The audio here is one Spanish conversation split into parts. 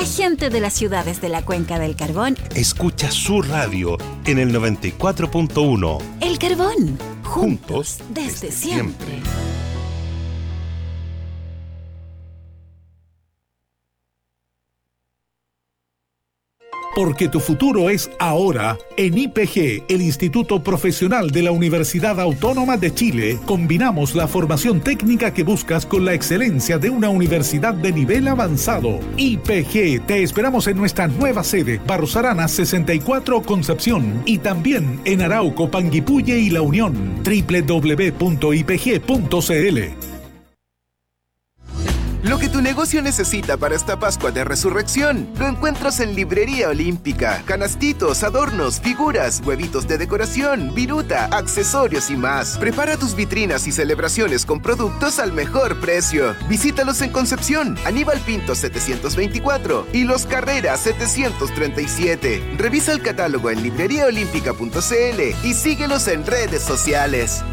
La gente de las ciudades de la Cuenca del Carbón escucha su radio en el 94.1. El Carbón, juntos desde siempre. Porque tu futuro es ahora. En IPG, el Instituto Profesional de la Universidad Autónoma de Chile, combinamos la formación técnica que buscas con la excelencia de una universidad de nivel avanzado. IPG, te esperamos en nuestra nueva sede, Barros Arana 64 Concepción, y también en Arauco, Panguipulli y La Unión. www.ipg.cl. Lo que tu negocio necesita para esta Pascua de Resurrección lo encuentras en Librería Olímpica. Canastitos, adornos, figuras, huevitos de decoración, viruta, accesorios y más. Prepara tus vitrinas y celebraciones con productos al mejor precio. Visítalos en Concepción, Aníbal Pinto 724 y Los Carreras 737. Revisa el catálogo en libreriaolímpica.cl y síguelos en redes sociales.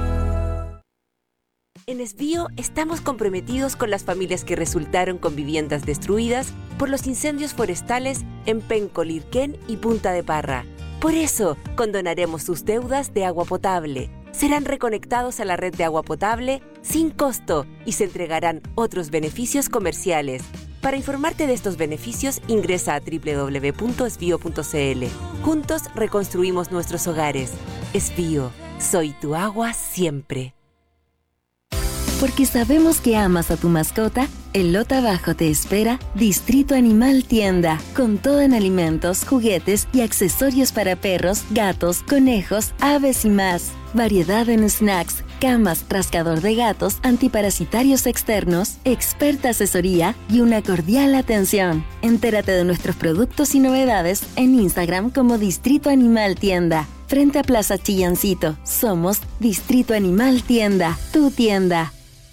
En Esbío estamos comprometidos con las familias que resultaron con viviendas destruidas por los incendios forestales en Penco, Lirquén y Punta de Parra. Por eso, condonaremos sus deudas de agua potable. Serán reconectados a la red de agua potable sin costo y se entregarán otros beneficios comerciales. Para informarte de estos beneficios, ingresa a www.esbio.cl. Juntos reconstruimos nuestros hogares. Esbío, soy tu agua siempre. Porque sabemos que amas a tu mascota, en Lota Bajo te espera Distrito Animal Tienda, con todo en alimentos, juguetes y accesorios para perros, gatos, conejos, aves y más. Variedad en snacks, camas, rascador de gatos, antiparasitarios externos, experta asesoría y una cordial atención. Entérate de nuestros productos y novedades en Instagram como Distrito Animal Tienda. Frente a Plaza Chillancito, somos Distrito Animal Tienda, tu tienda.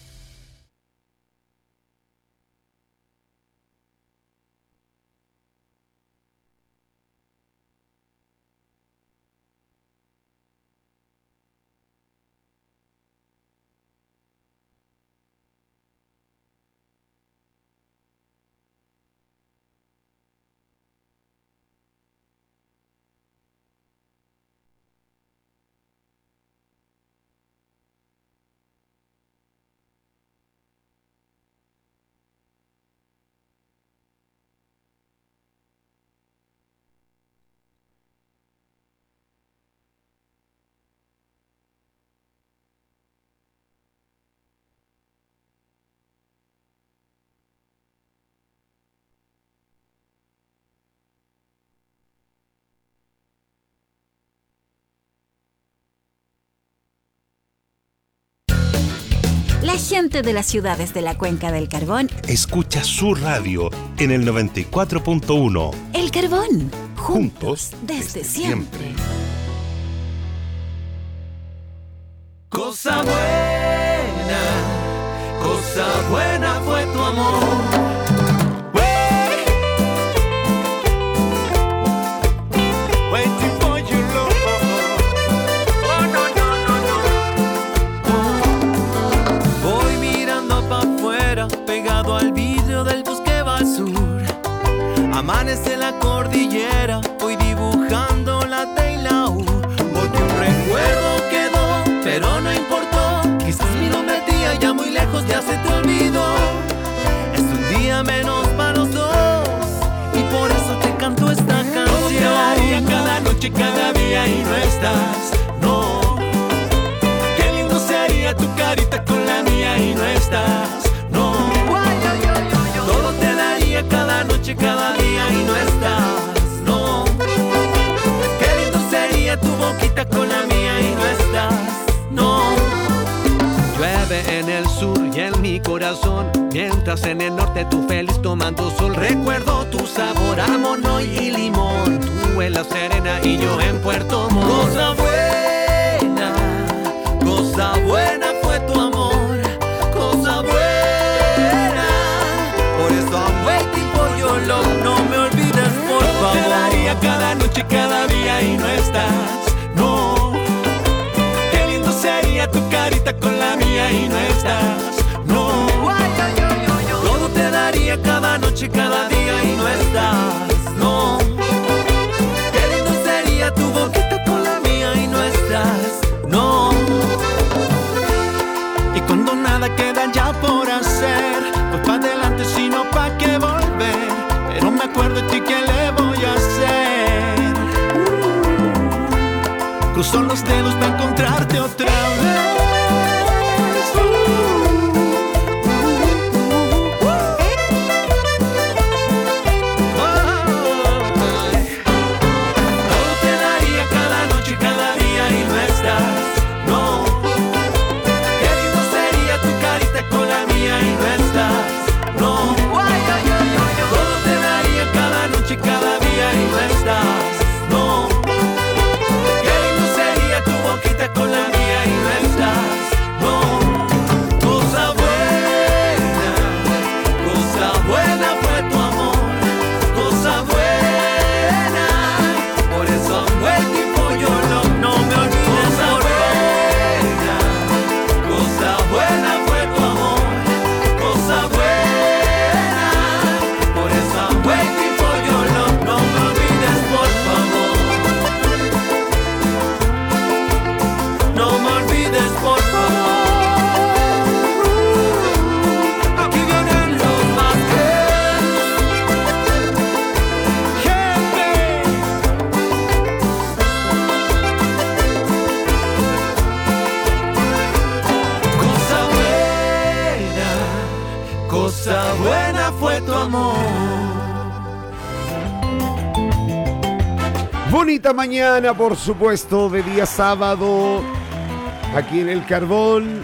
La gente de las ciudades de la Cuenca del Carbón escucha su radio en el 94.1. El Carbón, juntos desde siempre. Cosa buena fue tu amor. Amanece la cordillera, voy dibujando la T y la U, porque un recuerdo quedó, pero no importó. Quizás mi nombre tía ya muy lejos ya se te olvidó. Es un día menos para los dos y por eso te canto esta canción. Todo te daría cada noche, cada día y no estás, no. Qué lindo sería tu carita con la mía y no estás, no. Todo te daría cada noche, cada día y no estás, no. Qué lindo sería tu boquita con la mía y no estás, no. Llueve en el sur y en mi corazón, mientras en el norte tú feliz tomando sol. Recuerdo tu sabor a monoy y limón, tú en La Serena y yo en Puerto Montt. Cosa buena fue tu amor, cosa buena. Por eso I'm waiting for your love, no me olvides por favor. Te daría cada noche, cada día y no estás, no. Qué lindo sería tu carita con la mía y no estás, no. Todo te daría cada noche, cada día y no recuerdo de ti, ¿qué le voy a hacer? Cruzo los dedos para encontrarte otra vez. Bonita mañana, por supuesto, de día sábado, aquí en El Carbón.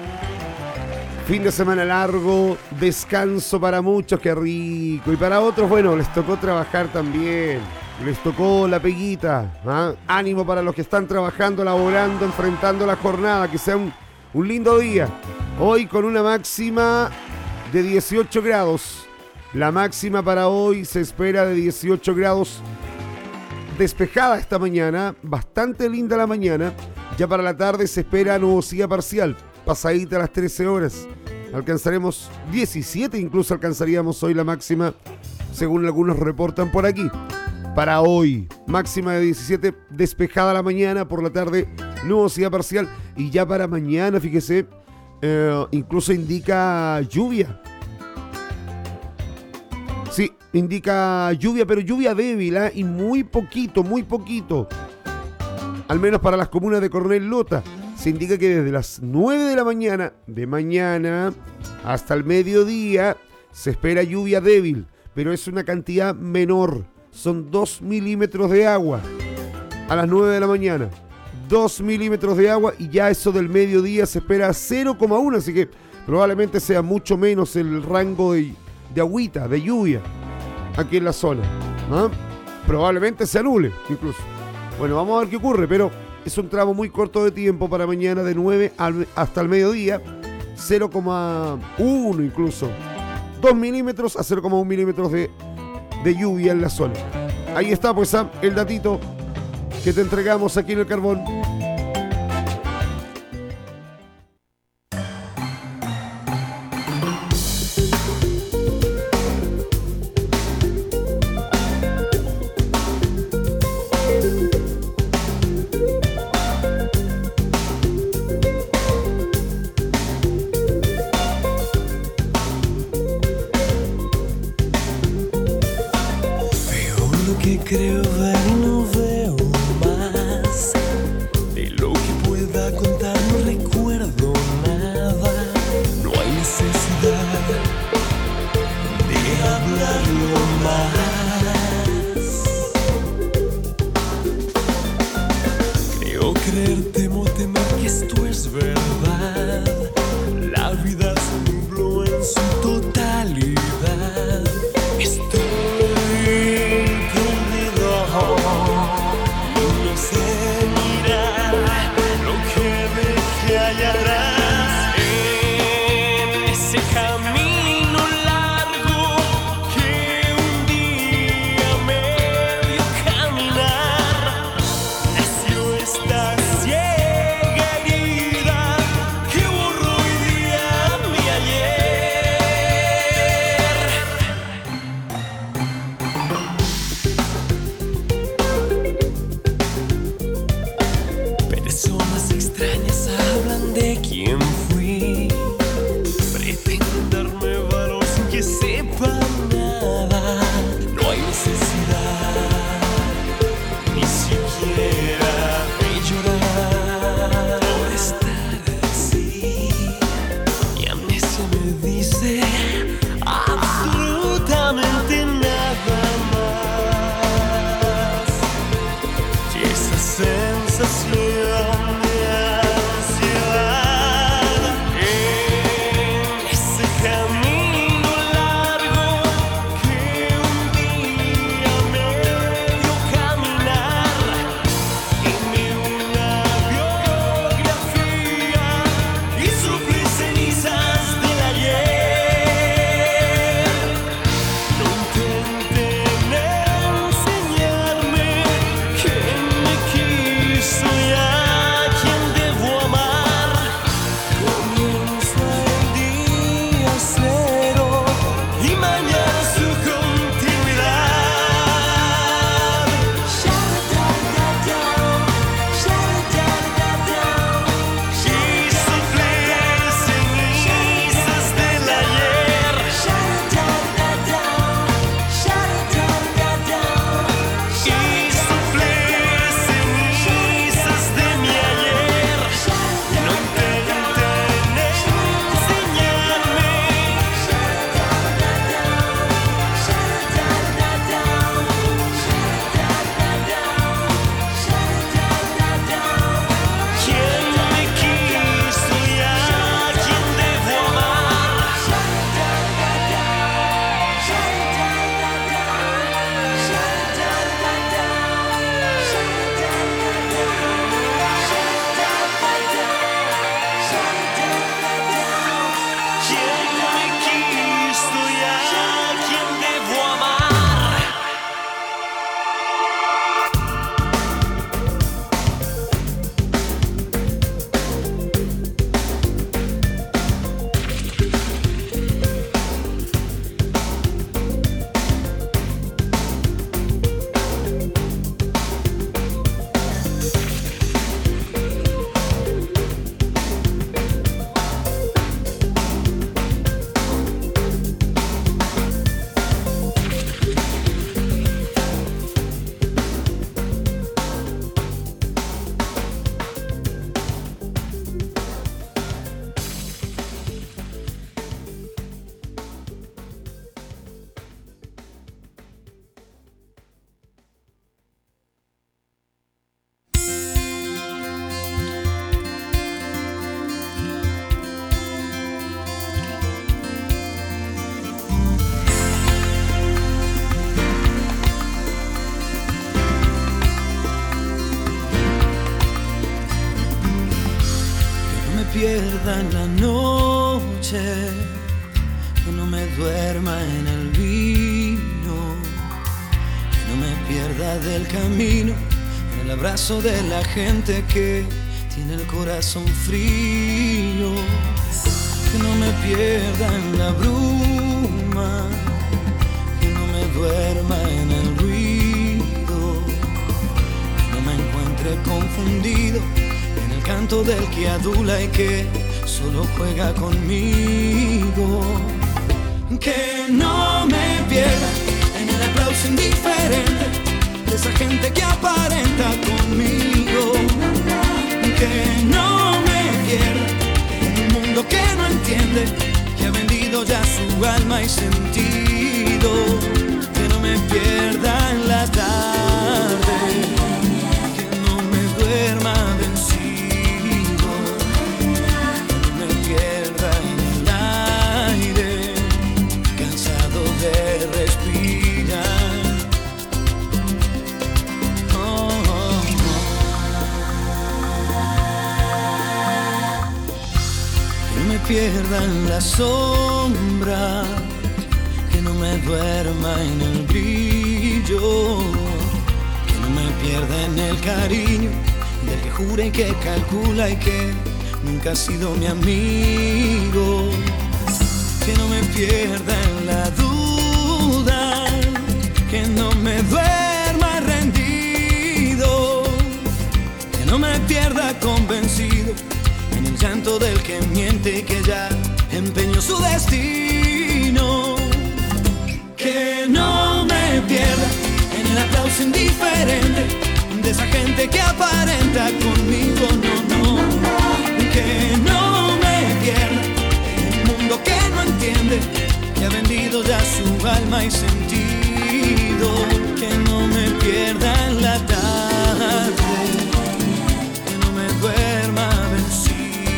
Fin de semana largo, descanso para muchos, qué rico. Y para otros, bueno, les tocó trabajar también. Les tocó la peguita. ¿Ah? Ánimo para los que están trabajando, laborando, enfrentando la jornada. Que sea un lindo día. Hoy con una máxima de 18 grados. La máxima para hoy se espera de 18 grados. Despejada esta mañana, bastante linda la mañana. Ya para la tarde se espera nubosidad parcial, pasadita a las 13 horas. Alcanzaremos 17, incluso alcanzaríamos hoy la máxima, según algunos reportan por aquí. Para hoy, máxima de 17, despejada la mañana, por la tarde nubosidad parcial. Y ya para mañana, fíjese, incluso indica lluvia. Sí, indica lluvia, pero lluvia débil, ¿eh? Y muy poquito. Al menos para las comunas de Coronel Lota. Se indica que desde las 9 de la mañana, de mañana, hasta el mediodía, se espera lluvia débil, pero es una cantidad menor. Son 2 milímetros de agua a las 9 de la mañana. 2 milímetros de agua, y ya eso del mediodía se espera 0,1, así que probablemente sea mucho menos el rango de agüita, de lluvia, aquí en la zona. ¿Ah? Probablemente se anule, incluso. Bueno, vamos a ver qué ocurre, pero es un tramo muy corto de tiempo para mañana, de 9 hasta el mediodía, 0,1 incluso. 2 milímetros a 0,1 milímetros de lluvia en la zona. Ahí está, pues, Sam, el datito que te entregamos aquí en El Carbón. Creo ver, no veo más de lo que pueda contar, no recuerdo nada. No hay necesidad de hablarlo más. Creo creer, temo temer que esto es verdad. La vida se nubló en su totalidad. Estoy perdido. pierda en la noche, que no me duerma en el vino, que no me pierda del camino, en el abrazo de la gente que tiene el corazón frío, que no me pierda en la bruma, que no me duerma en el ruido, que no me encuentre confundido en el canto del que adula y que solo juega conmigo, que no me pierda en el aplauso indiferente de esa gente que aparenta conmigo, que no me pierda en un mundo que no entiende, que ha vendido ya su alma y sentido, que no me pierda en la tarde, que no me duerma vencido, que no me pierda en el aire, cansado de respirar. Pierda en la sombra, que no me duerma en el brillo, que no me pierda en el cariño del que jura y que calcula y que nunca ha sido mi amigo, que no me pierda en la duda, que no me duerma rendido, que no me pierda convencido en el llanto del que miente y que ya empeñó su destino, que no me pierda en el aplauso indiferente de esa gente que aparenta conmigo, no, que no me pierda en un mundo que no entiende, que ha vendido ya su alma y sentido, que no me pierda en la tarde, que no me duerma vencido,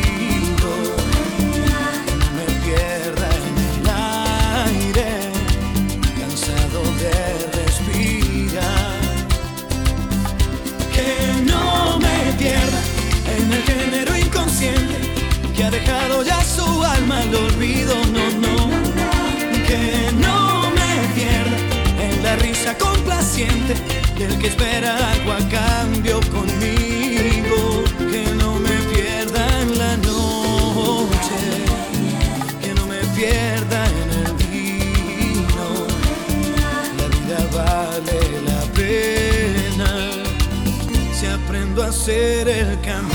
en el género inconsciente que ha dejado ya su alma al olvido, no, que no me pierda en la risa complaciente del que espera algo a cambio conmigo, que no me pierda en la noche, que no me pierda en el vino, la vida vale la pena si aprendo a hacer el camino.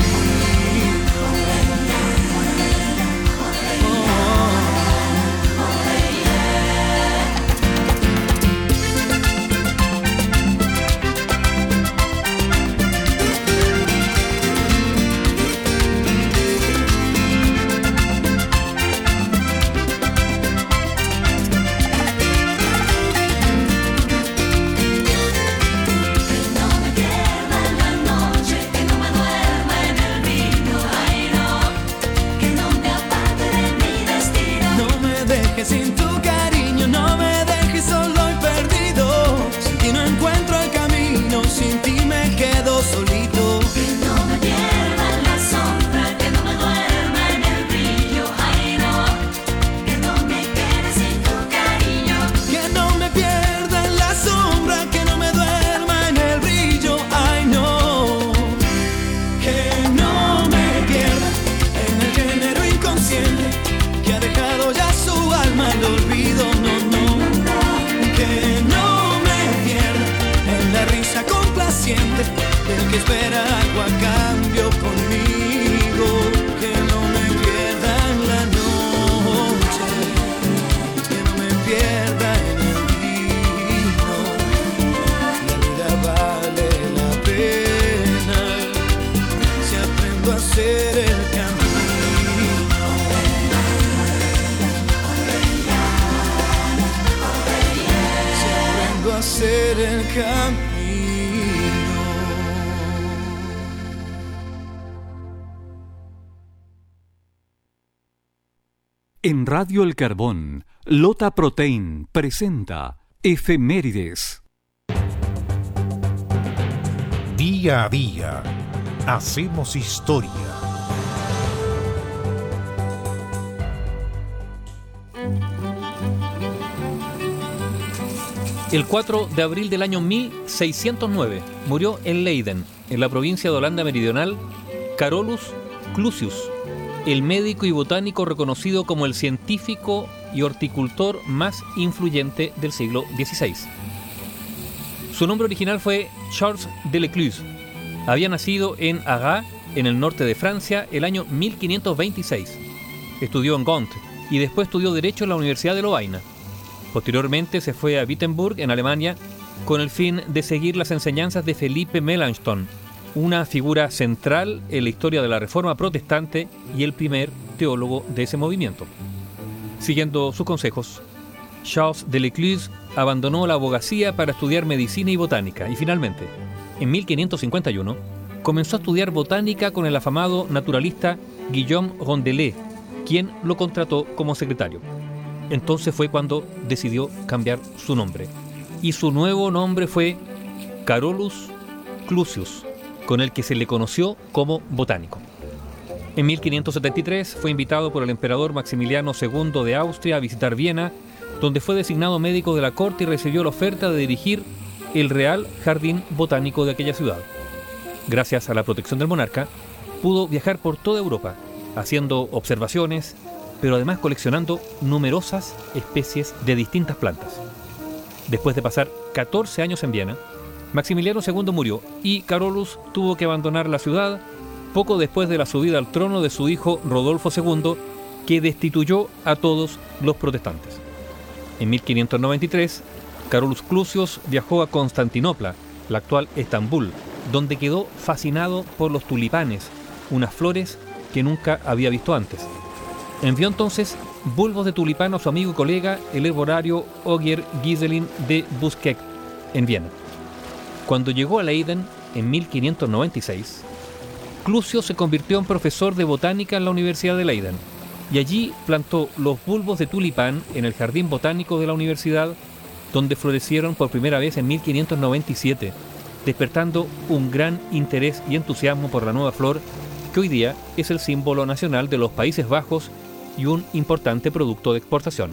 Sin tu cariño no me dejes solo y perdido, sin ti no encuentro el camino, sin ti me quedo solito. Que no me pierda en la sombra, que no me duerma en el brillo, ay no, que no me quede sin tu cariño. Que no me pierda en la sombra, que no me duerma en el brillo, ay no. Que no me pierda en el género inconsciente que ha dejado ya su alma al olvido, no, que no me pierda en la risa complaciente del que espera algo a cambio conmigo, que no me pierda en la noche, que no me pierda en el vino, la vida vale la pena si aprendo a hacer el camino. Hacer el camino. En Radio El Carbón, Lota Protein presenta Efemérides. Día a día, hacemos historia. El 4 de abril del año 1609 murió en Leiden, en la provincia de Holanda Meridional, Carolus Clusius, el médico y botánico reconocido como el científico y horticultor más influyente del siglo XVI. Su nombre original fue Charles Delecluse. Había nacido en Arras, en el norte de Francia, el año 1526. Estudió en Gont y después estudió Derecho en la Universidad de Lovaina. Posteriormente se fue a Wittenberg, en Alemania, con el fin de seguir las enseñanzas de Felipe Melanchthon, una figura central en la historia de la Reforma protestante y el primer teólogo de ese movimiento. Siguiendo sus consejos, Charles Delecluse abandonó la abogacía para estudiar medicina y botánica y finalmente, en 1551, comenzó a estudiar botánica con el afamado naturalista Guillaume Rondelet, quien lo contrató como secretario. Entonces fue cuando decidió cambiar su nombre. Y su nuevo nombre fue Carolus Clusius, con el que se le conoció como botánico. En 1573 fue invitado por el emperador Maximiliano II de Austria a visitar Viena, donde fue designado médico de la corte y recibió la oferta de dirigir el Real Jardín Botánico de aquella ciudad. Gracias a la protección del monarca, pudo viajar por toda Europa, haciendo observaciones, pero además coleccionando numerosas especies de distintas plantas. Después de pasar 14 años en Viena, Maximiliano II murió y Carolus tuvo que abandonar la ciudad poco después de la subida al trono de su hijo Rodolfo II, que destituyó a todos los protestantes. En 1593, Carolus Clusius viajó a Constantinopla, la actual Estambul, donde quedó fascinado por los tulipanes, unas flores que nunca había visto antes. Envió entonces bulbos de tulipán a su amigo y colega, el herborario Ogier Gieselin de Busquet, en Viena. Cuando llegó a Leiden, en 1596, Clusius se convirtió en profesor de botánica en la Universidad de Leiden, y allí plantó los bulbos de tulipán en el jardín botánico de la universidad, donde florecieron por primera vez en 1597, despertando un gran interés y entusiasmo por la nueva flor, que hoy día es el símbolo nacional de los Países Bajos y un importante producto de exportación.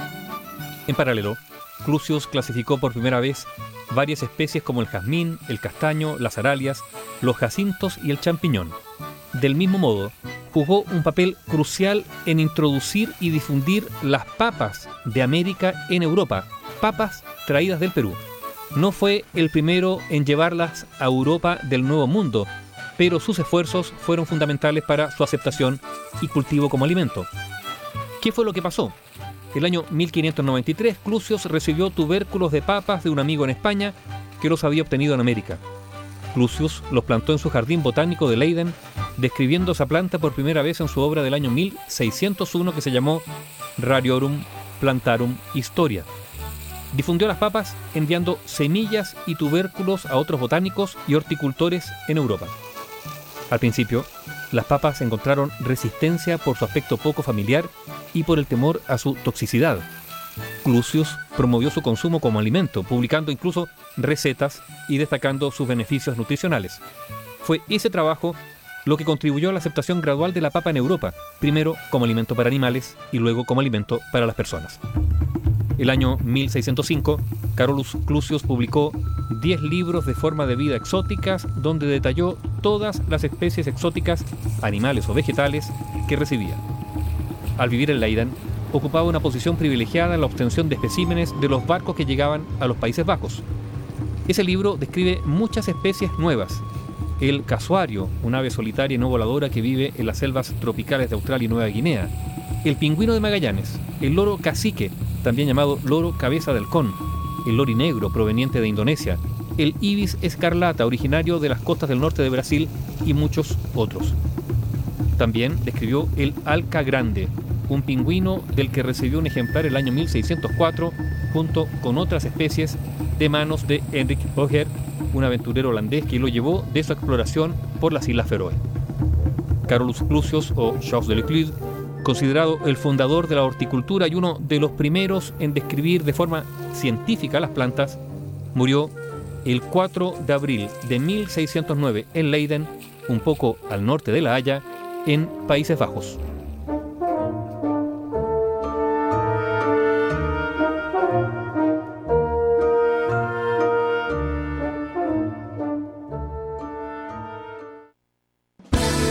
En paralelo, Clusius clasificó por primera vez varias especies como el jazmín, el castaño, las aralias, los jacintos y el champiñón. Del mismo modo, jugó un papel crucial en introducir y difundir las papas de América en Europa, papas traídas del Perú. No fue el primero en llevarlas a Europa del Nuevo Mundo, pero sus esfuerzos fueron fundamentales para su aceptación y cultivo como alimento. ¿Qué fue lo que pasó? El año 1593, Clusius recibió tubérculos de papas de un amigo en España que los había obtenido en América. Clusius los plantó en su jardín botánico de Leiden, describiendo esa planta por primera vez en su obra del año 1601 que se llamó Rariorum Plantarum Historia. Difundió las papas enviando semillas y tubérculos a otros botánicos y horticultores en Europa. Al principio, las papas encontraron resistencia por su aspecto poco familiar y por el temor a su toxicidad. Clusius promovió su consumo como alimento, publicando incluso recetas y destacando sus beneficios nutricionales. Fue ese trabajo lo que contribuyó a la aceptación gradual de la papa en Europa, primero como alimento para animales y luego como alimento para las personas. El año 1605, Carolus Clusius publicó 10 libros de forma de vida exóticas, donde detalló todas las especies exóticas, animales o vegetales, que recibía. Al vivir en Leiden, ocupaba una posición privilegiada en la obtención de especímenes de los barcos que llegaban a los Países Bajos. Ese libro describe muchas especies nuevas. El casuario, un ave solitaria y no voladora que vive en las selvas tropicales de Australia y Nueva Guinea. El pingüino de Magallanes, el loro cacique, también llamado loro cabeza de halcón, el lori negro proveniente de Indonesia, el ibis escarlata originario de las costas del norte de Brasil y muchos otros. También describió el alca grande, un pingüino del que recibió un ejemplar el año 1604 junto con otras especies de manos de Henrik Ogier, un aventurero holandés que lo llevó de su exploración por las Islas Feroe. Carolus Clusius o Charles Delecluse, considerado el fundador de la horticultura y uno de los primeros en describir de forma científica las plantas, murió el 4 de abril de 1609 en Leiden, un poco al norte de La Haya, en Países Bajos.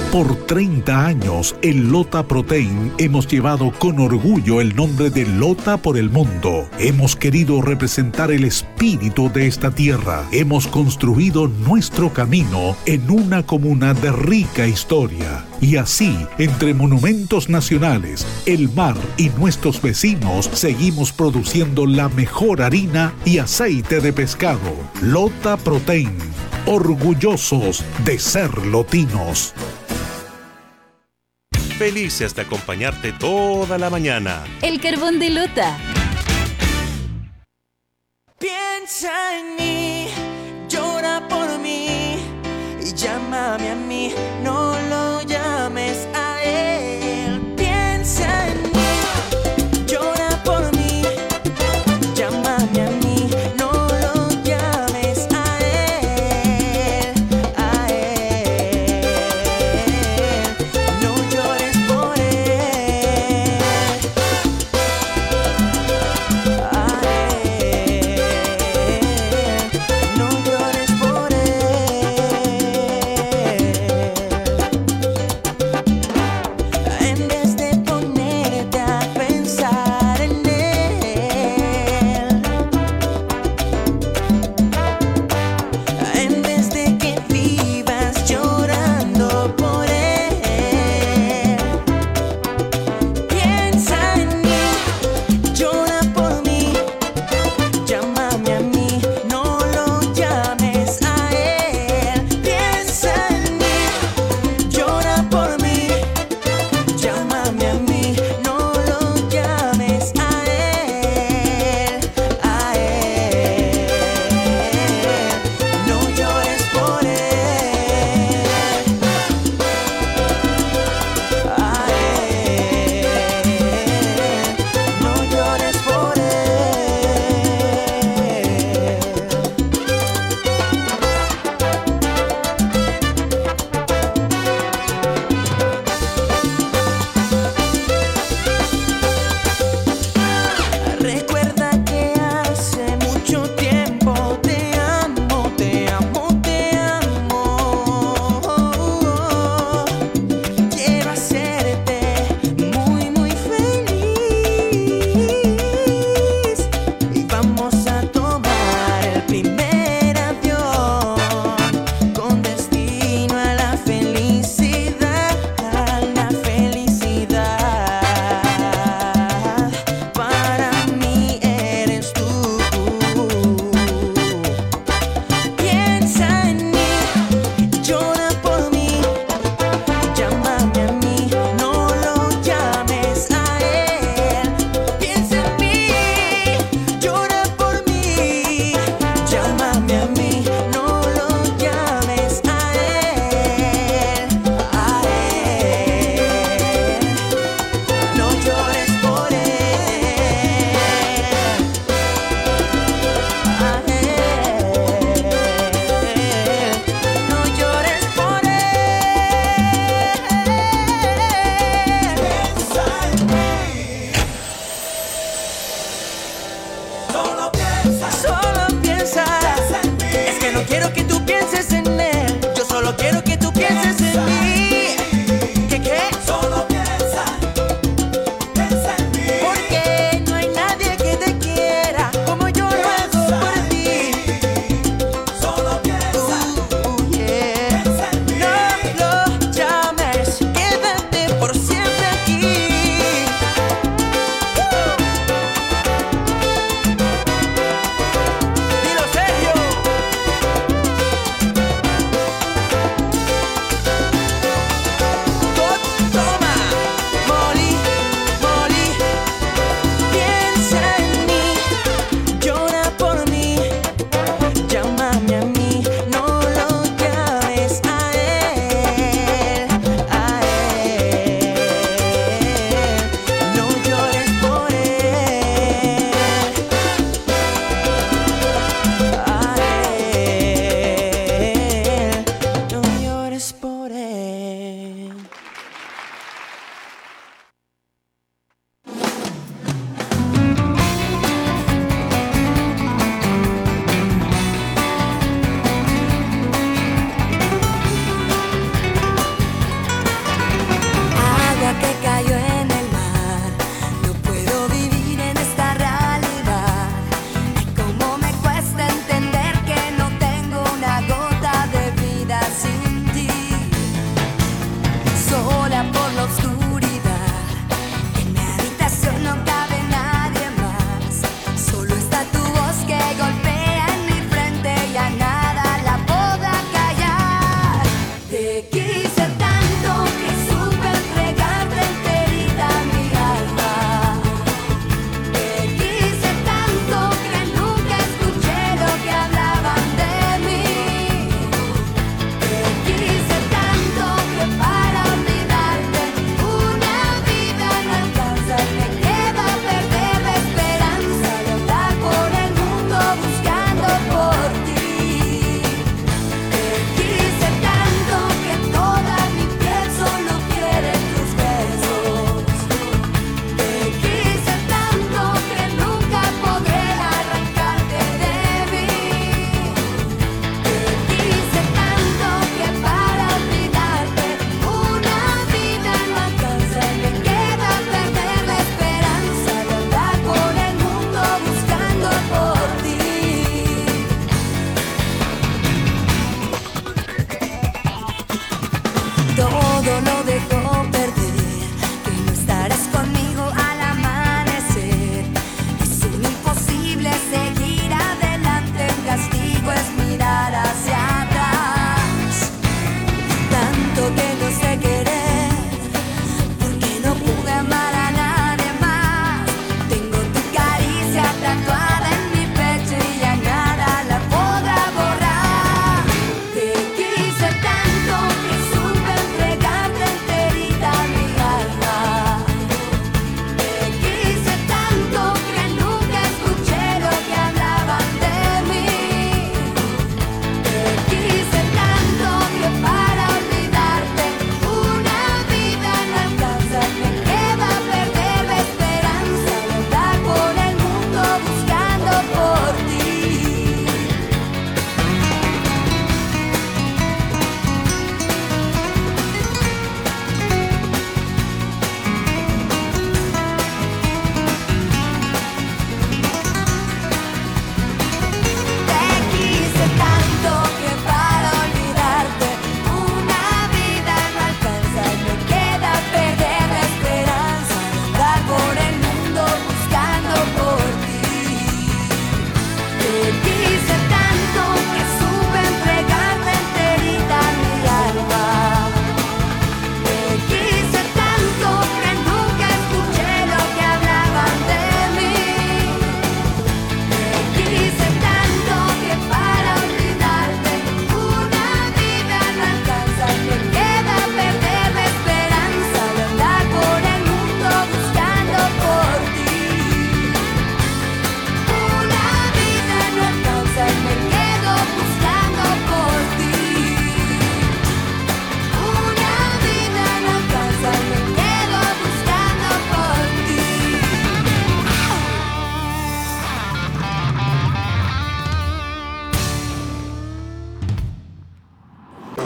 Por 30 años, en Lota Protein hemos llevado con orgullo el nombre de Lota por el mundo. Hemos querido representar el espíritu de esta tierra. Hemos construido nuestro camino en una comuna de rica historia. Y así, entre monumentos nacionales, el mar y nuestros vecinos, seguimos produciendo la mejor harina y aceite de pescado. Lota Protein. Orgullosos de ser lotinos. Felices de acompañarte toda la mañana. El carbón de Lota. Piensa en mí, llora por mí y llámame a mí, no lo llames a él. Piensa en mí, llora por mí, llámame a mí, no lo llames a él, no llores por él,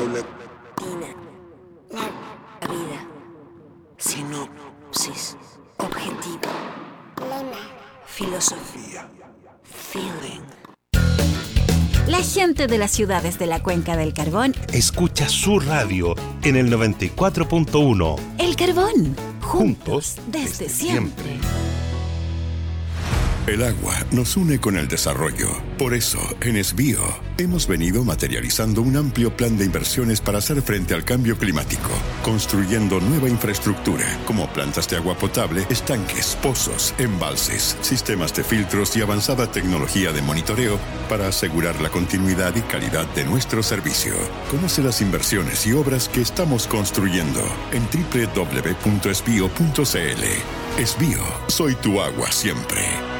paulatina. La vida. Sinopsis. Objetivo. Lema. Filosofía. Feeling. La gente de las ciudades de la Cuenca del Carbón Escucha su radio en el 94.1. El Carbón. Juntos Desde siempre. El agua nos une con el desarrollo. Por eso, en Esbío, hemos venido materializando un amplio plan de inversiones para hacer frente al cambio climático, construyendo nueva infraestructura, como plantas de agua potable, estanques, pozos, embalses, sistemas de filtros y avanzada tecnología de monitoreo para asegurar la continuidad y calidad de nuestro servicio. Conoce las inversiones y obras que estamos construyendo en www.esbio.cl. Esbío, soy tu agua siempre.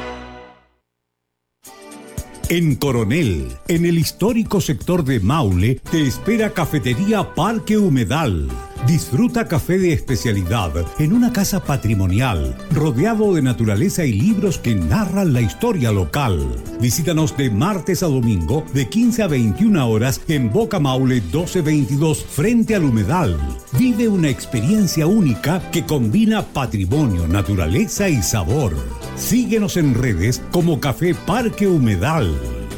En Coronel, en el histórico sector de Maule, te espera Cafetería Parque Humedal. Disfruta café de especialidad en una casa patrimonial, rodeado de naturaleza y libros que narran la historia local. Visítanos de martes a domingo, de 15 a 21 horas, en Boca Maule 1222, frente al Humedal. Vive una experiencia única que combina patrimonio, naturaleza y sabor. Síguenos en redes como Café Parque Humedal.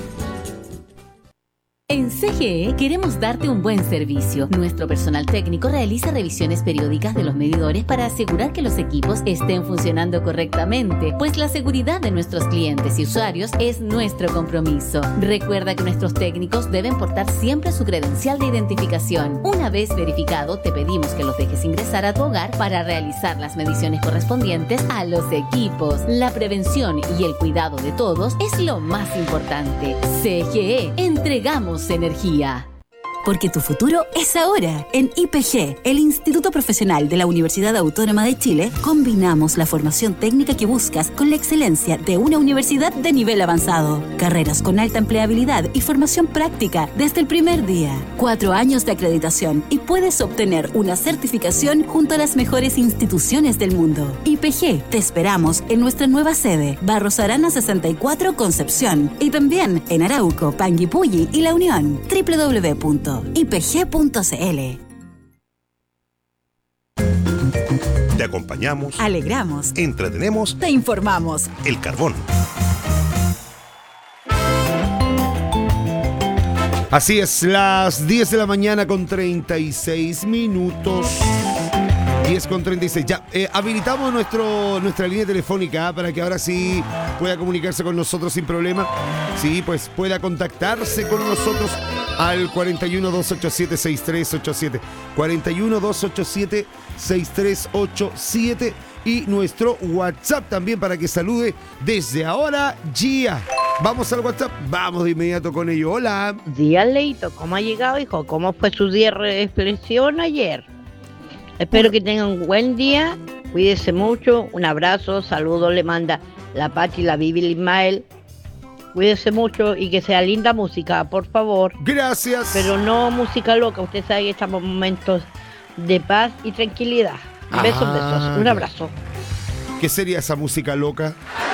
En CGE queremos darte un buen servicio. Nuestro personal técnico realiza revisiones periódicas de los medidores para asegurar que los equipos estén funcionando correctamente, pues la seguridad de nuestros clientes y usuarios es nuestro compromiso. Recuerda que nuestros técnicos deben portar siempre su credencial de identificación. Una vez verificado, te pedimos que los dejes ingresar a tu hogar para realizar las mediciones correspondientes a los equipos. La prevención y el cuidado de todos es lo más importante. CGE, entregamos energía. Porque tu futuro es ahora. En IPG, el Instituto Profesional de la Universidad Autónoma de Chile, combinamos la formación técnica que buscas con la excelencia de una universidad de nivel avanzado. Carreras con alta empleabilidad y formación práctica desde el primer día. 4 años de acreditación y puedes obtener una certificación junto a las mejores instituciones del mundo. IPG, te esperamos en nuestra nueva sede, Barros Arana 64, Concepción, y también en Arauco, Panguipulli y La Unión. www.ipg.cl. Te acompañamos, alegramos, entretenemos, te informamos. El Carbón. Así es, las 10 de la mañana con 36 minutos. 10 con 36. Ya, habilitamos nuestra línea telefónica para que ahora sí pueda comunicarse con nosotros sin problema. Sí, pues pueda contactarse con nosotros al 41-287-6387. 41-287-6387. Y nuestro WhatsApp también para que salude desde ahora, Gia. Vamos al WhatsApp, vamos de inmediato con ello. Hola. Día, Leito, ¿cómo ha llegado, hijo? ¿Cómo fue su día de expresión ayer? Espero que tengan un buen día, cuídese mucho, un abrazo, saludos le manda la Pati, la Bibi, el Ismael. Cuídese mucho y que sea linda música, por favor. Gracias. Pero no música loca, usted sabe que estamos en momentos de paz y tranquilidad. Besos, besos, un abrazo. ¿Qué sería esa música loca?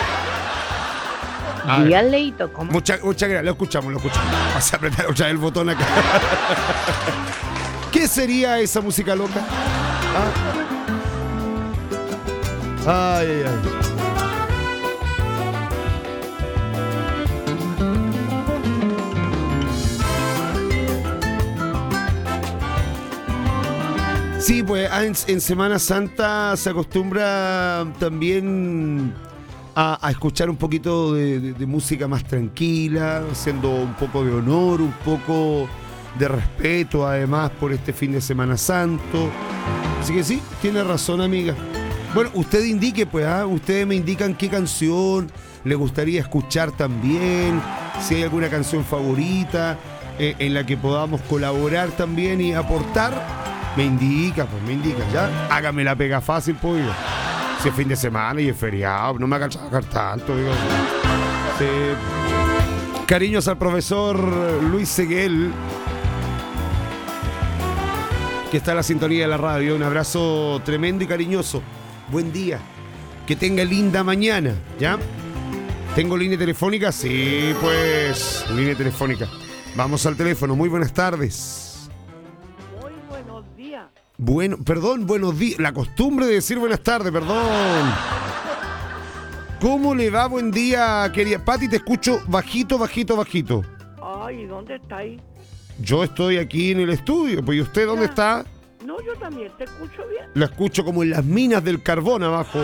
Día, Leito, ¿cómo? Muchas gracias, lo escuchamos. Vas a apretar otra vez el botón acá. ¿Qué sería esa música loca? Ay, ay, ay. Sí, pues en Semana Santa se acostumbra también a escuchar un poquito de música más tranquila, haciendo un poco de honor, un poco de respeto además por este fin de Semana Santo. Así que sí, tiene razón, amiga. Bueno, usted indique, pues, ustedes me indican qué canción le gustaría escuchar también, si hay alguna canción favorita en la que podamos colaborar también y aportar. Me indica, ya. Hágame la pega fácil, pues. Si es fin de semana y es feriado, no me haga sacar tanto, digo. Sí. Cariños al profesor Luis Seguel, que está en la sintonía de la radio. Un abrazo tremendo y cariñoso. Buen día. Que tenga linda mañana, ¿ya? ¿Tengo línea telefónica? Sí, pues, línea telefónica. Vamos al teléfono. Muy buenas tardes. Bueno, perdón, buenos días. La costumbre de decir buenas tardes, perdón. ¿Cómo le va? Buen día, querida Pati. Te escucho bajito, bajito, bajito. Ay, ¿dónde estáis? Yo estoy aquí en el estudio. Pues, ¿y usted dónde está? No, yo también te escucho bien. La escucho como en las minas del carbón abajo.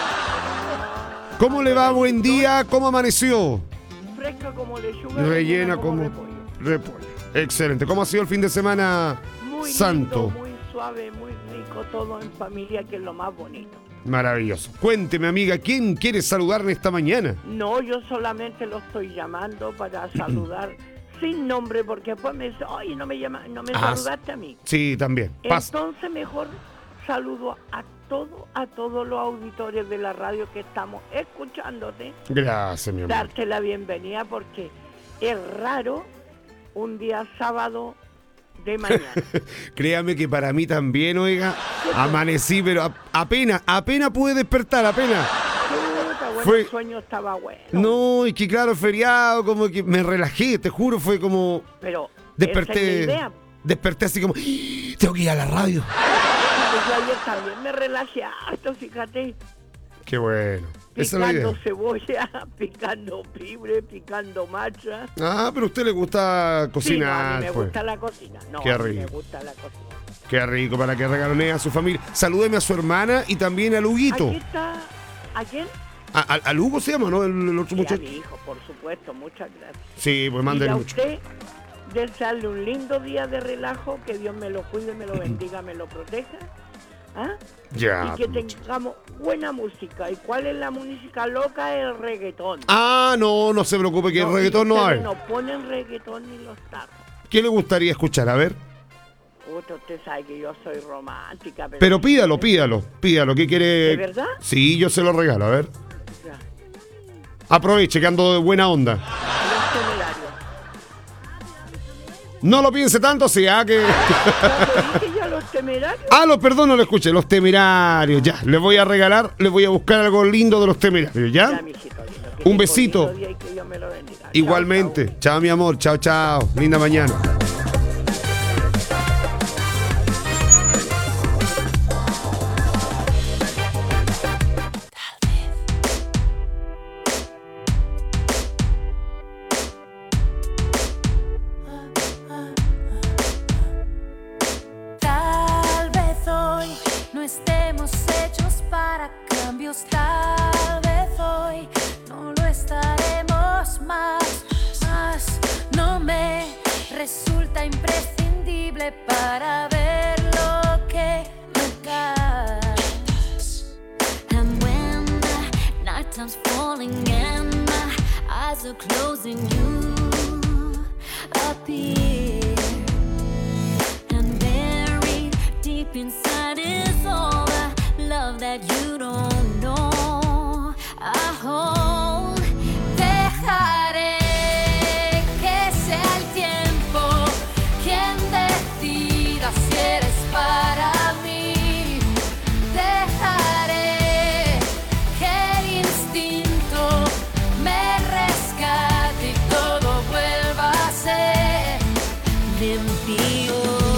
¿Cómo le va? Buen día. ¿Cómo amaneció? Fresca como lechuga. Rellena como repollo. Excelente. ¿Cómo ha sido el fin de semana muy santo? Lindo, muy suave, muy rico, todo en familia, que es lo más bonito. Maravilloso. Cuénteme, amiga, ¿quién quiere saludarme esta mañana? No, yo solamente lo estoy llamando para saludar sin nombre, porque después me dice, oye, no me saludaste a mí. Sí, también. Entonces mejor saludo a todos los auditores de la radio que estamos escuchándote. Gracias, mi amor. Darte la bienvenida, porque es raro un día sábado de mañana. Créame que para mí también, oiga, amanecí, pero apenas pude despertar, apenas. El sueño estaba bueno. No, y que claro, feriado, como que me relajé, te juro, fue como... Pero desperté, esa es la idea. Desperté así como, tengo que ir a la radio. Yo ayer también me relajé harto, fíjate. Qué bueno. Esa es la Picando idea. cebolla, picando pibre, picando macha. Ah, pero a usted le gusta cocinar. Sí, no, a mí me pues. gusta la cocina. No, Qué a mí rico. me gusta la cocina. Qué rico, para que regalonee a su familia. Salúdeme a su hermana y también al Huguito. Aquí está, ¿a quién? Al Hugo se llama, ¿no? El otro Sí, muchacho. a mi hijo, por supuesto, muchas gracias. Sí, pues Y mándenle a mucho. usted, desearle un lindo día de relajo, que Dios me lo cuide, me lo bendiga, me lo proteja. ¿Ah? Ya. Y que tengamos buena música. ¿Y cuál es la música loca? El reggaetón. Ah, no se preocupe, que el reggaetón no hay. No ponen reggaetón ni los tacos. ¿Qué le gustaría escuchar? A ver. Usted sabe que yo soy romántica. Pero pídalo. ¿Qué quiere? ¿De verdad? Sí, yo se lo regalo, a ver. Ya. Aproveche que ando de buena onda. Los Temerarios. No lo piense tanto, sí, que... ¿Dije ya Los Temerarios? Perdón, no lo escuché. Los Temerarios, ya. Les voy a regalar, les voy a buscar algo lindo de los Temerarios, ¿ya? Ya, mijito lindo, que Un tenga besito. lindo día y que Dios me lo bendiga. Igualmente. Chao, mi amor. Chao. Linda mañana. Tal vez hoy no estemos hechos para cambios, tal vez hoy no lo estaremos más. No me resulta imprescindible para ver lo que me das. And when the night time's falling and my eyes are closing, you appear. And buried deep inside is all the love that you don't know. I hold, dejaré que sea el tiempo quien decida si eres para mí. Dejaré que el instinto me rescate y todo vuelva a ser limpio.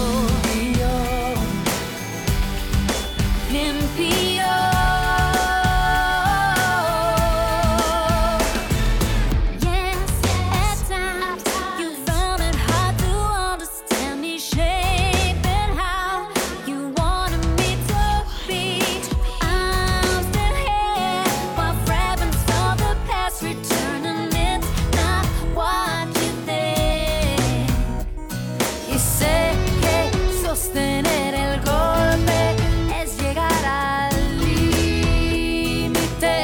Yes, at times you found it hard to understand me, shaping how you wanted me to be. I'm still here, while fragments of the past return, and it's not what you think. Y sé que sostener el golpe es llegar al límite.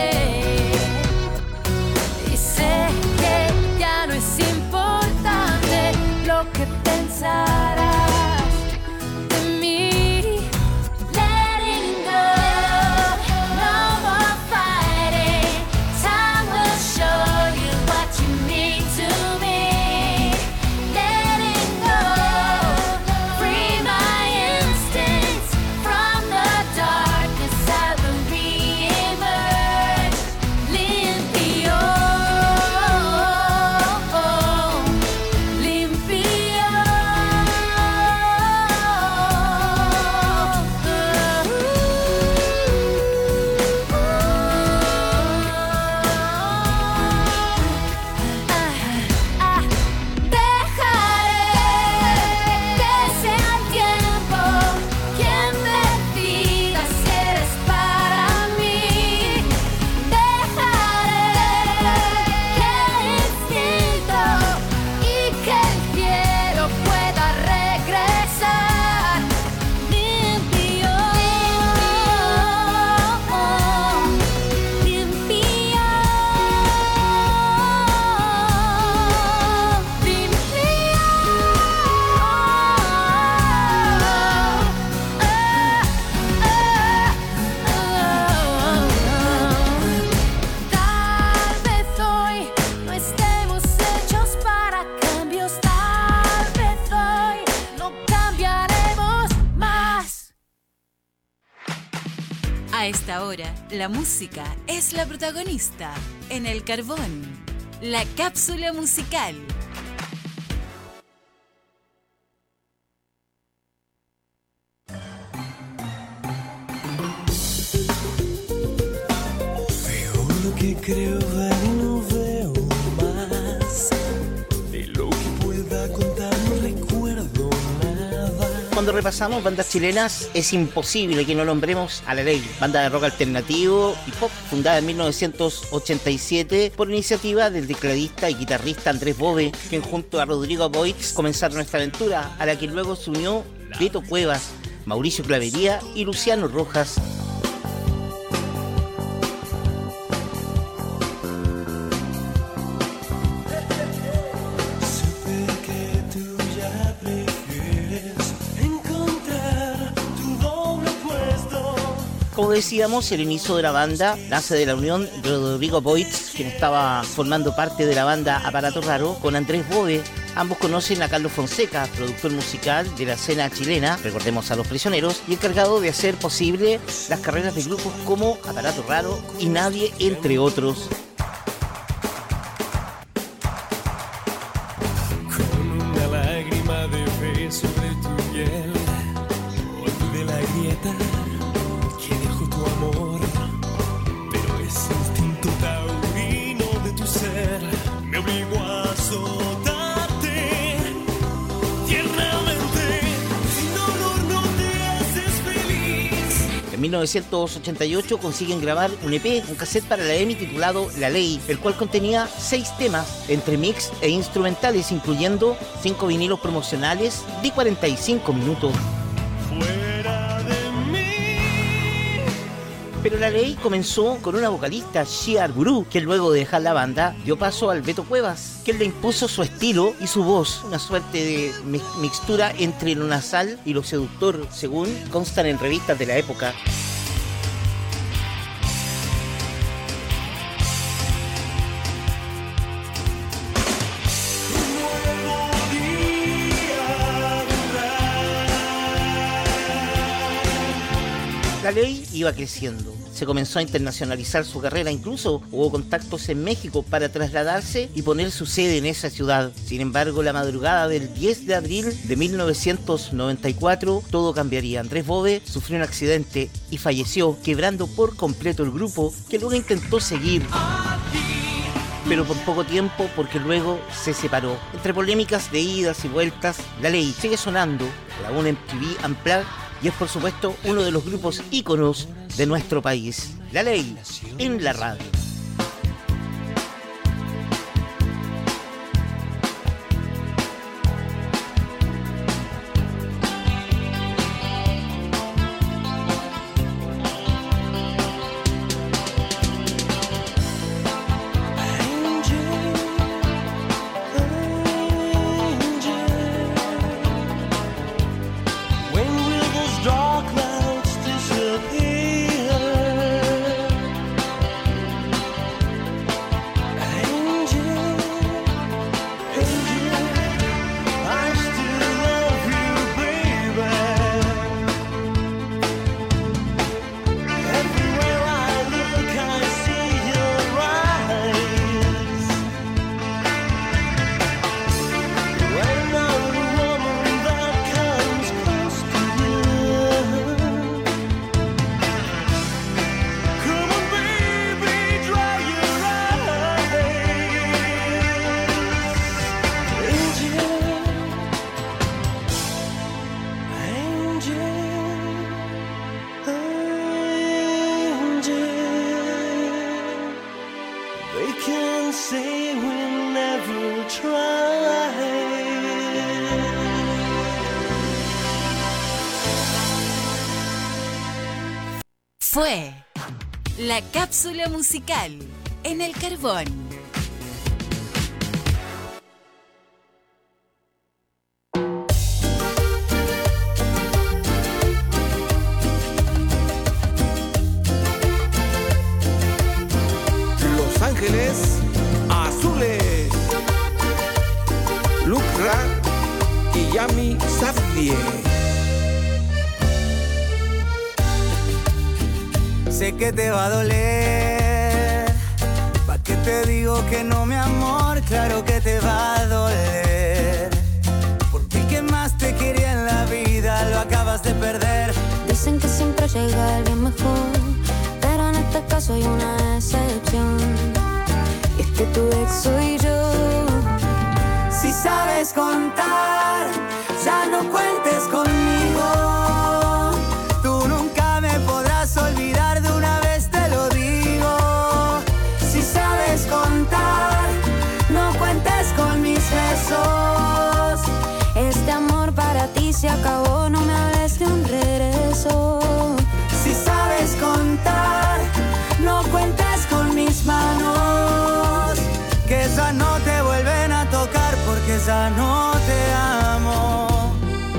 Y sé que ya no es importante lo que pensarás de mí. Letting go, no more fighting. Time will show you what you mean to me. Letting go, free my instincts from the darkness. I will re-emerge limpio, limpio. A esta hora, la música es la protagonista. En el Carbón, la cápsula musical. Veo lo que creo ver y no veo más. De lo que pueda contar no recuerdo nada. Cuando repasamos bandas chilenas, es imposible que no nombremos a La Ley, banda de rock alternativo y pop, fundada en 1987 por iniciativa del tecladista y guitarrista Andrés Bove, quien junto a Rodrigo Boix comenzaron esta aventura, a la que luego se unió Beto Cuevas, Mauricio Clavería y Luciano Rojas. Como decíamos, el inicio de la banda nace de la unión de Rodrigo Boix, quien estaba formando parte de la banda Aparato Raro, con Andrés Bove. Ambos conocen a Carlos Fonseca, productor musical de la escena chilena, recordemos a Los Prisioneros, y encargado de hacer posible las carreras de grupos como Aparato Raro y Nadie, entre otros. Con una lágrima de fe sobre tu piel, o de la grieta que dejó tu amor, pero ese instinto taurino de tu ser me obligó a azotarte tiernamente. Sin dolor no te haces feliz. En 1988 consiguen grabar un EP, un cassette para la EMI titulado La Ley, el cual contenía 6 temas, entre mix e instrumentales, incluyendo 5 vinilos promocionales de 45 minutos. Pero La Ley comenzó con una vocalista, Shiar Guru, que luego de dejar la banda dio paso al Beto Cuevas, quien le impuso su estilo y su voz, una suerte de mixtura entre lo nasal y lo seductor, según constan en revistas de la época. La Ley iba creciendo, se comenzó a internacionalizar su carrera, incluso hubo contactos en México para trasladarse y poner su sede en esa ciudad. Sin embargo, la madrugada del 10 de abril de 1994 todo cambiaría. Andrés Bove sufrió un accidente y falleció, quebrando por completo el grupo, que luego intentó seguir, pero por poco tiempo, porque luego se separó. Entre polémicas de idas y vueltas, La Ley sigue sonando la una MTV Unplugged y es por supuesto uno de los grupos íconos de nuestro país. La Ley en la radio. Fue la cápsula musical en el Carbón. Los Ángeles Azules, Lucra y Yami Safdie. sé que te va a doler. ¿Pa' qué te digo que no, mi amor? Claro que te va a doler. Porque el que más te quería en la vida lo acabas de perder. Dicen que siempre llega alguien mejor, pero en este caso hay una excepción. Y es que tu ex soy yo. Si sabes contar, ya no cuentes conmigo. Tú nunca me podrás olvidar, de una vez te lo digo. Si sabes contar, no cuentes con mis besos. Este amor para ti se acabó, no me hables de un regreso. Si sabes contar, no cuentes con mis manos, que ya no te vuelven a tocar porque ya no te amo.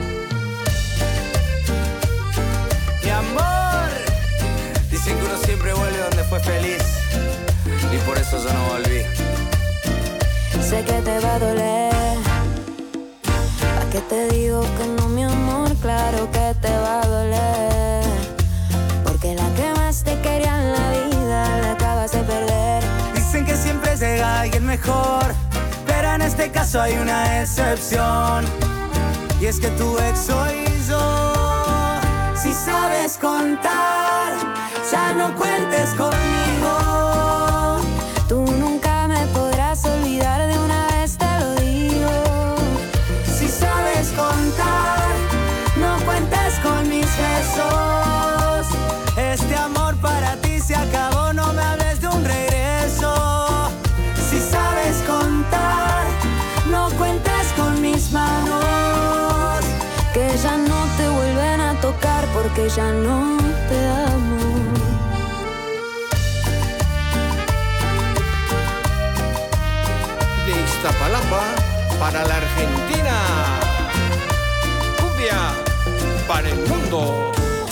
Mi amor, dicen que uno siempre vuelve donde fue feliz, y por eso yo no volví. Sé que te va a doler. ¿Pa' qué te digo que no, mi amor? Claro que te va a doler. Porque la que más te quería en la vida la acabas de perder. Dicen que siempre llega alguien mejor, pero en este caso hay una excepción. Y es que tu ex soy yo. Si sabes contar, ya no cuentes conmigo. Tú nunca me podrás olvidar, de una vez te lo digo. Si sabes contar, no cuentes con mis besos. Este amor para ti se acabó, no me hables de un regreso. Si sabes contar, no cuentes con mis manos, que ya no te vuelven a tocar porque ya no te amo. De Iztapalapa para la Argentina. Cumbia para el mundo.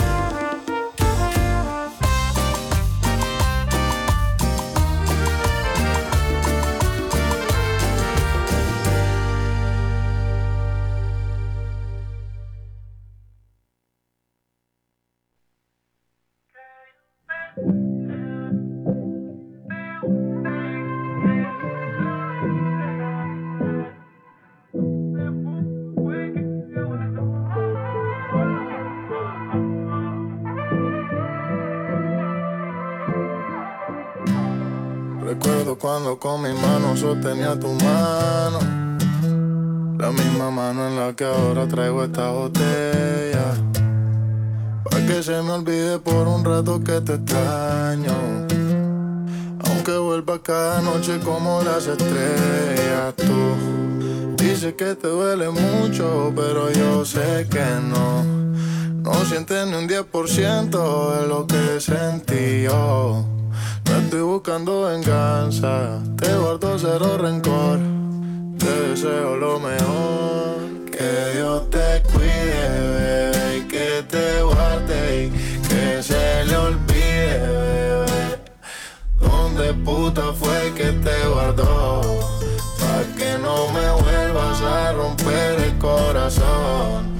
Recuerdo cuando con mi mano sostenía tu mano, la misma mano en la que ahora traigo esta botella, pa' que se me olvide por un rato que te extraño, aunque vuelva cada noche como las estrellas. Tú dices que te duele mucho, pero yo sé que no sientes ni un 10% de lo que sentí yo. No estoy buscando venganza, te guardo cero rencor, te deseo lo mejor. Que Dios te cuide, bebé, y que te guarde y que se le olvide, bebé, dónde puta fue que te guardó, pa' que no me vuelvas a romper el corazón.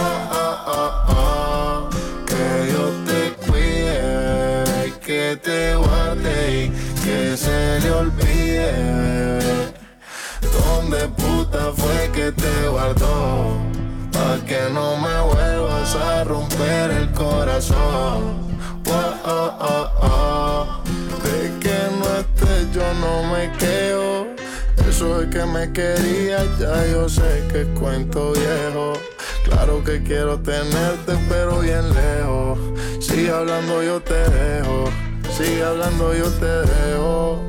Que Dios te cuide, bebé, y que te guarde y que se le olvide, bebé, dónde puta fue que te guardó, pa' que no me vuelvas a romper el corazón. De que no estés yo no me quejo, eso es que me querías, ya yo sé que es cuento viejo. Claro que quiero tenerte pero bien lejos, sigue hablando yo te dejo, sigue hablando yo te dejo.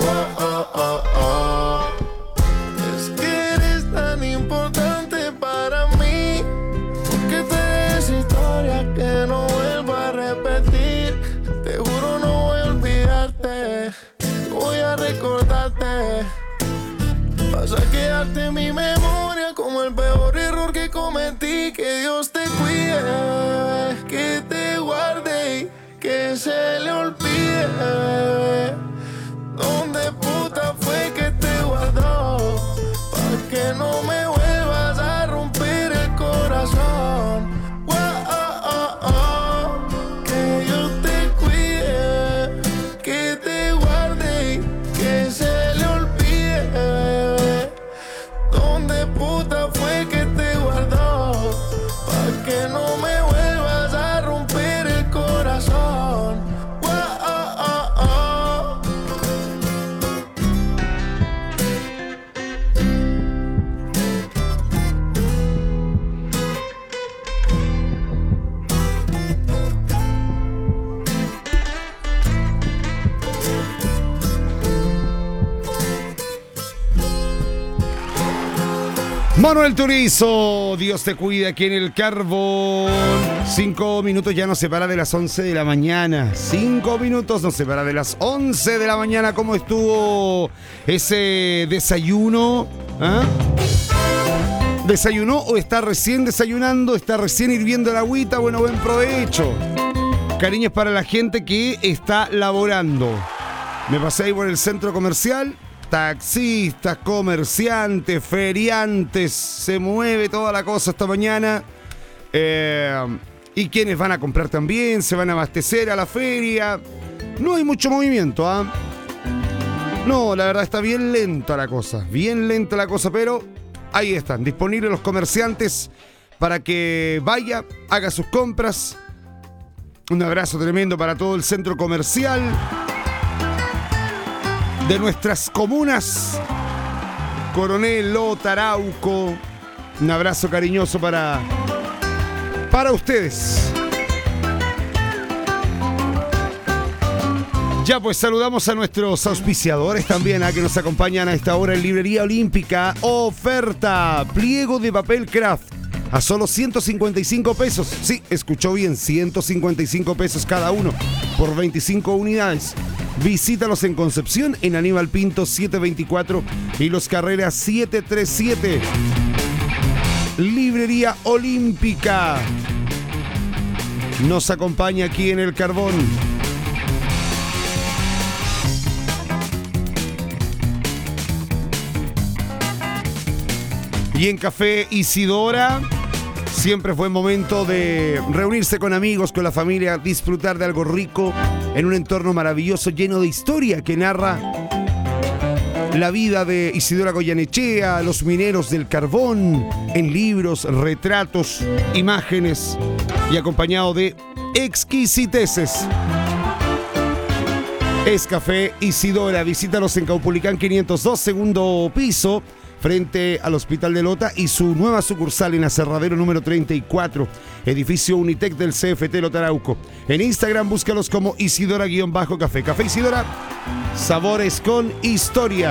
Es que eres tan importante para mí, porque te es historia que no vuelvo a repetir. Te juro no voy a olvidarte, voy a recordarte. Vas a quedarte en mi memoria como el peor error que cometí. Que Dios te cuide, bebé, que te guarde y que se le olvide, bebé, dónde puta fue que te guardó, pa' que no me vuelvas a romper el corazón. Que Dios te cuide, Manuel Turizo, Dios te cuida aquí en el Carbón. 5 minutos ya nos separa de las 11 de la mañana. 5 minutos nos separa de las 11 de la mañana. ¿Cómo estuvo ese desayuno? ¿Ah? ¿Desayunó o está recién desayunando? ¿Está recién hirviendo la agüita? Bueno, buen provecho. Cariños para la gente que está laborando. Me pasé ahí por el centro comercial. Taxistas, comerciantes, feriantes, se mueve toda la cosa esta mañana. Y quienes van a comprar también, se van a abastecer a la feria. No hay mucho movimiento, ¿ah? No, la verdad está bien lenta la cosa, pero ahí están, disponibles los comerciantes para que vaya, haga sus compras. Un abrazo tremendo para todo el centro comercial de nuestras comunas, Coronel, Lota, Arauco. Un abrazo cariñoso para ustedes. Ya pues saludamos a nuestros auspiciadores también, a que nos acompañan a esta hora en Librería Olímpica. Oferta, pliego de papel craft a solo 155 pesos. Sí, escuchó bien, 155 pesos cada uno por 25 unidades. Visítalos en Concepción, en Aníbal Pinto 724 y Los Carreras 737. Librería Olímpica nos acompaña aquí en el Carbón. Y en Café Isidora, siempre fue momento de reunirse con amigos, con la familia, disfrutar de algo rico en un entorno maravilloso lleno de historia que narra la vida de Isidora Goyanechea, los mineros del carbón, en libros, retratos, imágenes y acompañado de exquisiteces. Es Café Isidora, visítalos en Caupolicán 502, segundo piso, frente al Hospital de Lota, y su nueva sucursal en Aserradero número 34, edificio Unitec del CFT Lota Arauco. En Instagram búscalos como Isidora-Café. Café Isidora, sabores con historia.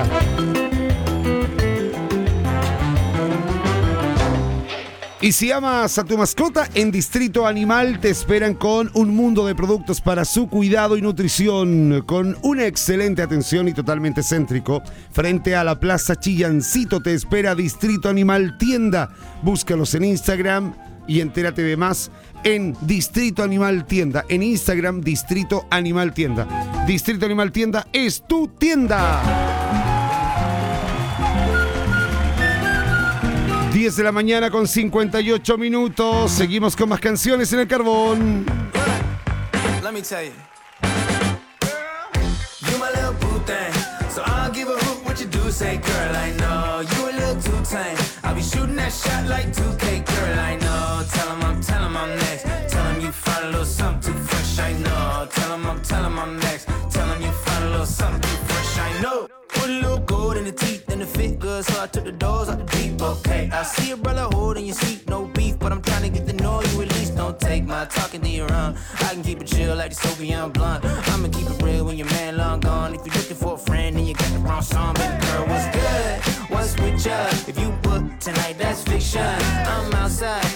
Y si amas a tu mascota, en Distrito Animal te esperan con un mundo de productos para su cuidado y nutrición, con una excelente atención y totalmente céntrico. Frente a la Plaza Chillancito te espera Distrito Animal Tienda. Búscalos en Instagram y entérate de más en Distrito Animal Tienda. En Instagram, Distrito Animal Tienda. Distrito Animal Tienda es tu tienda. 10 de la mañana con 58 minutos. Seguimos con más canciones en el Carbón. Let me tell you. You my little boo thing. So I'll give a hoot what you do say, girl, I know. You a little too tame. I'll be shooting that shot like 2K, girl, I know. Tell 'em I'm next. Tell 'em you find a little something too fresh, I know. Tell 'em I'm next. Tell 'em you find a little something too fresh, I know. Put a little gold in the teeth and the fit good, so I took the doors out the deep, okay. I see a brother holding your seat, no beef, but I'm trying to get to know you at least. Don't take my talking to your own. I can keep it chill like the Soviet blunt. I'ma keep it real when your man long gone. If you're looking for a friend and you got the wrong song, baby girl, what's good? What's with ya? If you book tonight, that's fiction. I'm outside